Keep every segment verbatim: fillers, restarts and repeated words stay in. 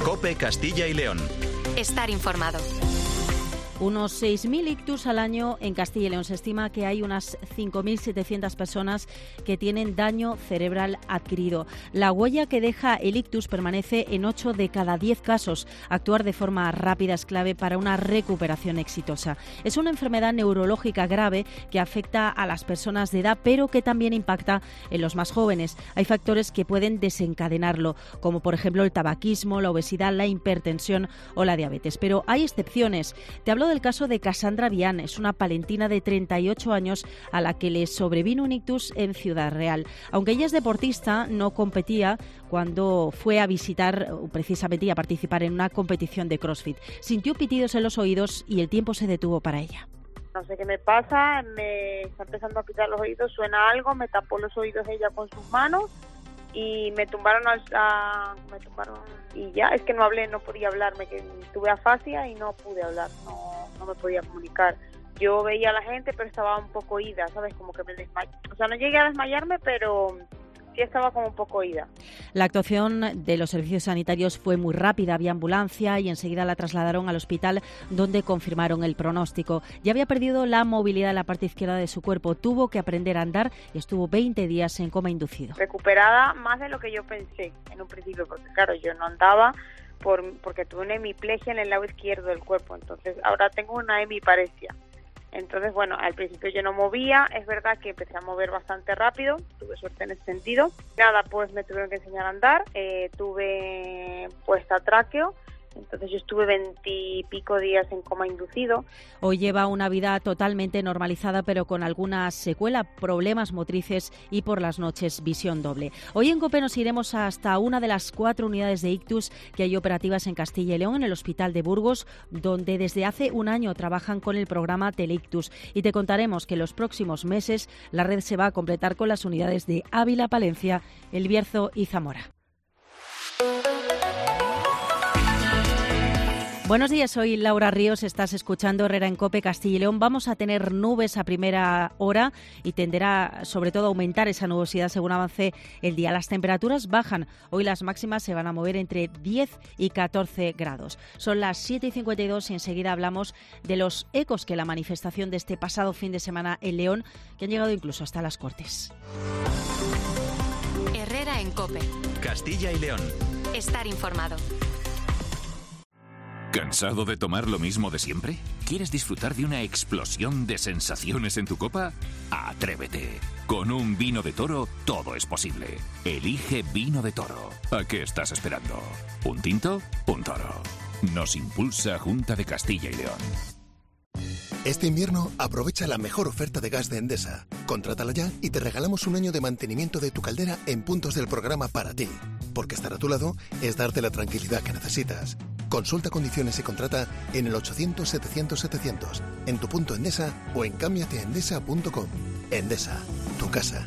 COPE Castilla y León. Estar informado. Unos seis mil ictus al año en Castilla y León. Se estima que hay unas cinco mil setecientas personas que tienen daño cerebral adquirido. La huella que deja el ictus permanece en ocho de cada diez casos. Actuar de forma rápida es clave para una recuperación exitosa. Es una enfermedad neurológica grave que afecta a las personas de edad, pero que también impacta en los más jóvenes. Hay factores que pueden desencadenarlo, como por ejemplo el tabaquismo, la obesidad, la hipertensión o la diabetes. Pero hay excepciones. Te hablo del caso de Cassandra Vian. Es una palentina de treinta y ocho años a la que le sobrevino un ictus en Ciudad Real. Aunque ella es deportista, no competía cuando fue a visitar, precisamente, y a participar en una competición de CrossFit. Sintió pitidos en los oídos y el tiempo se detuvo para ella. No sé qué me pasa, me está empezando a pitar los oídos, suena algo, me tapó los oídos ella con sus manos y me tumbaron al, a, me tumbaron y ya, es que no hablé, no podía hablar, me que tuve afasia y no pude hablar, no, no me podía comunicar. Yo veía a la gente, pero estaba un poco oída, ¿sabes? Como que me desmayé. O sea, no llegué a desmayarme, pero sí estaba como un poco oída. La actuación de los servicios sanitarios fue muy rápida, había ambulancia y enseguida la trasladaron al hospital donde confirmaron el pronóstico. Ya había perdido la movilidad en la parte izquierda de su cuerpo, tuvo que aprender a andar y estuvo veinte días en coma inducido. Recuperada más de lo que yo pensé en un principio, porque claro, yo no andaba por, porque tuve una hemiplegia en el lado izquierdo del cuerpo, entonces ahora tengo una hemiparesia. Entonces, bueno, al principio yo no movía, es verdad que empecé a mover bastante rápido, tuve suerte en ese sentido. Nada, pues me tuvieron que enseñar a andar, eh, tuve puesta tráqueo, entonces yo estuve veintipico días en coma inducido. Hoy lleva una vida totalmente normalizada, pero con algunas secuelas, problemas motrices y por las noches visión doble. Hoy en COPE nos iremos hasta una de las cuatro unidades de ictus que hay operativas en Castilla y León, en el Hospital de Burgos, donde desde hace un año trabajan con el programa Teleictus. Y te contaremos que en los próximos meses la red se va a completar con las unidades de Ávila, Palencia, El Bierzo y Zamora. Buenos días, soy Laura Ríos, estás escuchando Herrera en COPE Castilla y León. Vamos a tener nubes a primera hora y tenderá sobre todo a aumentar esa nubosidad según avance el día. Las temperaturas bajan, hoy las máximas se van a mover entre diez y catorce grados. Son las siete y cincuenta y dos y enseguida hablamos de los ecos que la manifestación de este pasado fin de semana en León, que han llegado incluso hasta las Cortes. Herrera en COPE. Castilla y León. Estar informado. ¿Cansado de tomar lo mismo de siempre? ¿Quieres disfrutar de una explosión de sensaciones en tu copa? ¡Atrévete! Con un vino de Toro todo es posible. Elige Vino de Toro. ¿A qué estás esperando? ¿Un tinto? Un toro. Nos impulsa Junta de Castilla y León. Este invierno aprovecha la mejor oferta de gas de Endesa. Contrátala ya y te regalamos un año de mantenimiento de tu caldera en puntos del programa para ti. Porque estar a tu lado es darte la tranquilidad que necesitas. Consulta condiciones y contrata en el ochocientos setecientos setecientos, en tu punto Endesa o en cámbiate endesa punto com. Endesa, tu casa.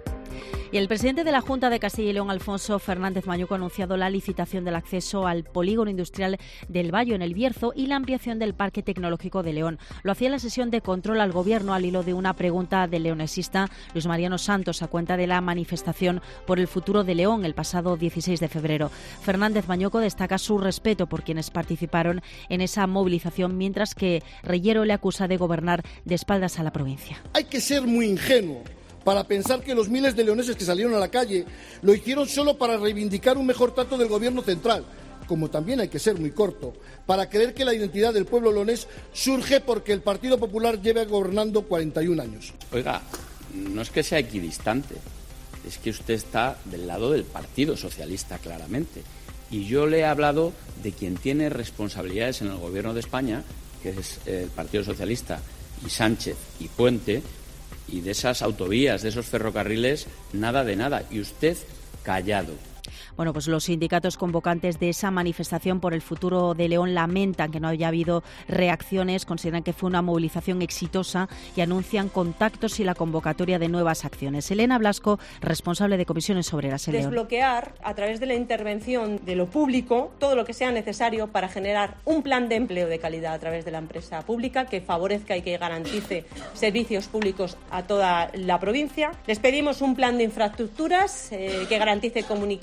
Y el presidente de la Junta de Castilla y León, Alfonso Fernández Mañuco, ha anunciado la licitación del acceso al polígono industrial del Bayo en El Bierzo y la ampliación del Parque Tecnológico de León. Lo hacía en la sesión de control al Gobierno al hilo de una pregunta del leonesista Luis Mariano Santos a cuenta de la manifestación por el futuro de León el pasado dieciséis de febrero. Fernández Mañuco destaca su respeto por quienes participaron en esa movilización, mientras que Reyero le acusa de gobernar de espaldas a la provincia. Hay que ser muy ingenuo para pensar que los miles de leoneses que salieron a la calle lo hicieron solo para reivindicar un mejor trato del Gobierno central, como también hay que ser muy corto para creer que la identidad del pueblo leonés surge porque el Partido Popular lleva gobernando cuarenta y un años. Oiga, no es que sea equidistante, es que usted está del lado del Partido Socialista claramente. Y yo le he hablado de quien tiene responsabilidades en el Gobierno de España, que es el Partido Socialista, y Sánchez y Puente, y de esas autovías, de esos ferrocarriles, nada de nada. Y usted callado. Bueno, pues los sindicatos convocantes de esa manifestación por el futuro de León lamentan que no haya habido reacciones, consideran que fue una movilización exitosa y anuncian contactos y la convocatoria de nuevas acciones. Elena Blasco, responsable de Comisiones Obreras en León. Desbloquear, a través de la intervención de lo público, todo lo que sea necesario para generar un plan de empleo de calidad a través de la empresa pública que favorezca y que garantice servicios públicos a toda la provincia. Les pedimos un plan de infraestructuras eh, que garantice comunicación y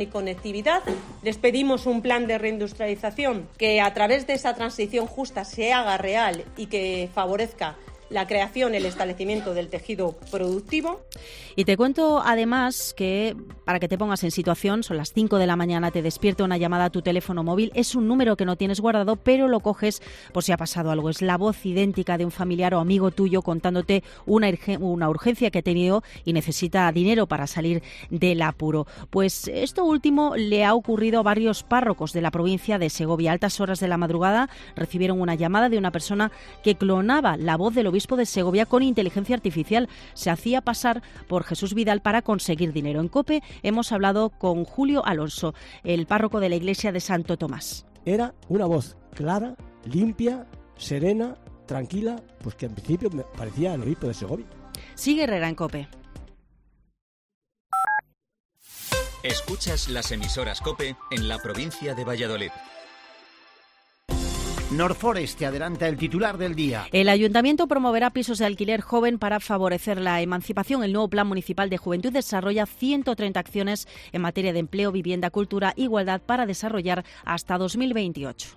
conectividad. Les pedimos un plan de reindustrialización que a través de esa transición justa se haga real y que favorezca la creación, el establecimiento del tejido productivo. Y te cuento además que, para que te pongas en situación, son las cinco de la mañana, te despierta una llamada a tu teléfono móvil. Es un número que no tienes guardado, pero lo coges por si ha pasado algo. Es la voz idéntica de un familiar o amigo tuyo contándote una, una urgencia que ha tenido y necesita dinero para salir del apuro. Pues esto último le ha ocurrido a varios párrocos de la provincia de Segovia. A altas horas de la madrugada recibieron una llamada de una persona que clonaba la voz del obispo de Segovia con inteligencia artificial. Se hacía pasar por Jesús Vidal para conseguir dinero. En COPE hemos hablado con Julio Alonso, el párroco de la iglesia de Santo Tomás. Era una voz clara, limpia, serena, tranquila, pues que en principio me parecía el obispo de Segovia. Sigue Herrera en COPE. Escuchas las emisoras COPE en la provincia de Valladolid. Norforest te adelanta el titular del día. El Ayuntamiento promoverá pisos de alquiler joven para favorecer la emancipación. El nuevo Plan Municipal de Juventud desarrolla ciento treinta acciones en materia de empleo, vivienda, cultura, igualdad para desarrollar hasta dos mil veintiocho.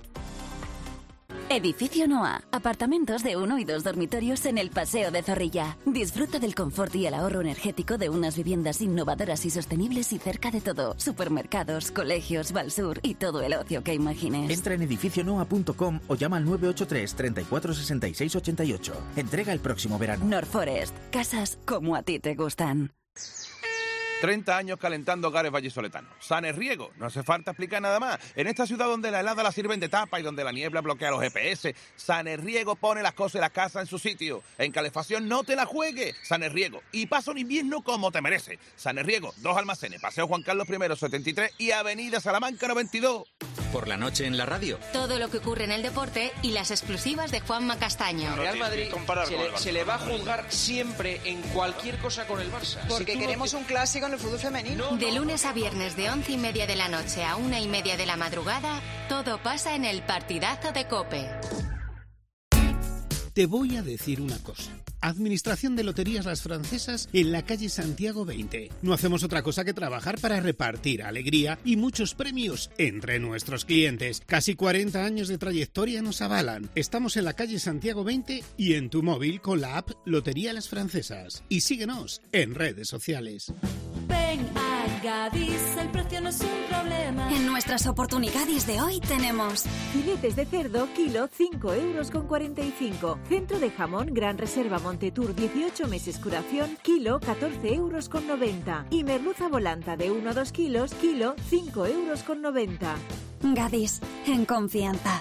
Edificio Noa. Apartamentos de uno y dos dormitorios en el Paseo de Zorrilla. Disfruta del confort y el ahorro energético de unas viviendas innovadoras y sostenibles y cerca de todo. Supermercados, colegios, Valsur y todo el ocio que imagines. Entra en edificio noa punto com o llama al nueve ocho tres, treinta y cuatro, sesenta y seis, ochenta y ocho. Entrega el próximo verano. Norforest. Casas como a ti te gustan. treinta años calentando hogares vallisoletanos. Sanerriego, no hace falta explicar nada más. En esta ciudad donde la helada la sirven de tapa y donde la niebla bloquea los G P S, Sanerriego pone las cosas y la casa en su sitio. En calefacción no te la juegues. Sanerriego. Y pasa un invierno como te merece. Sanerriego, dos almacenes, Paseo Juan Carlos I, setenta y tres y Avenida Salamanca noventa y dos. Por la noche en la radio. Todo lo que ocurre en el deporte y las exclusivas de Juanma Castaño. Real Madrid se le, se le va a juzgar siempre en cualquier cosa con el Barça. Porque si queremos no... un clásico en el fútbol femenino. De lunes a viernes de once y media de la noche a una y media de la madrugada, todo pasa en el partidazo de COPE. Te voy a decir una cosa. Administración de Loterías Las Francesas en la calle Santiago veinte. No hacemos otra cosa que trabajar para repartir alegría y muchos premios entre nuestros clientes. Casi cuarenta años de trayectoria nos avalan. Estamos en la calle Santiago veinte y en tu móvil con la app Lotería Las Francesas. Y síguenos en redes sociales. Ven a Gadis, el precio no es un problema. En nuestras oportunidades de hoy tenemos filetes de cerdo, kilo, cinco euros con cuarenta y cinco. Centro de jamón, Gran Reserva Montetur, dieciocho meses curación, kilo, catorce euros con noventa. Y merluza volanta de uno a dos kilos, kilo, cinco euros con noventa. Gadis, en confianza.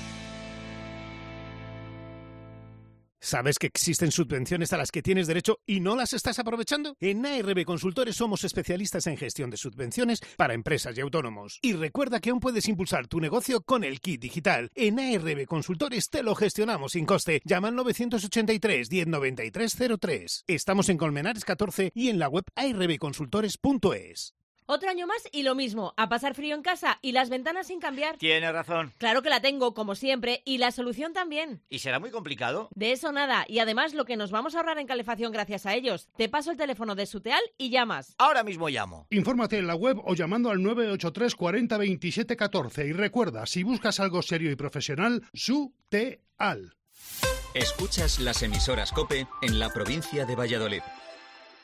¿Sabes que existen subvenciones a las que tienes derecho y no las estás aprovechando? En A R B Consultores somos especialistas en gestión de subvenciones para empresas y autónomos. Y recuerda que aún puedes impulsar tu negocio con el kit digital. En A R B Consultores te lo gestionamos sin coste. Llama al novecientos ochenta y tres, diez noventa y tres cero tres. Estamos en Colmenares catorce y en la web a r b consultores punto es. Otro año más y lo mismo, a pasar frío en casa y las ventanas sin cambiar. Tienes razón. Claro que la tengo, como siempre, y la solución también. ¿Y será muy complicado? De eso nada, y además lo que nos vamos a ahorrar en calefacción gracias a ellos. Te paso el teléfono de Suteal y llamas. Ahora mismo llamo. Infórmate en la web o llamando al nueve ocho tres, cuarenta, veintisiete, catorce. Y recuerda, si buscas algo serio y profesional, Suteal. Escuchas las emisoras COPE en la provincia de Valladolid.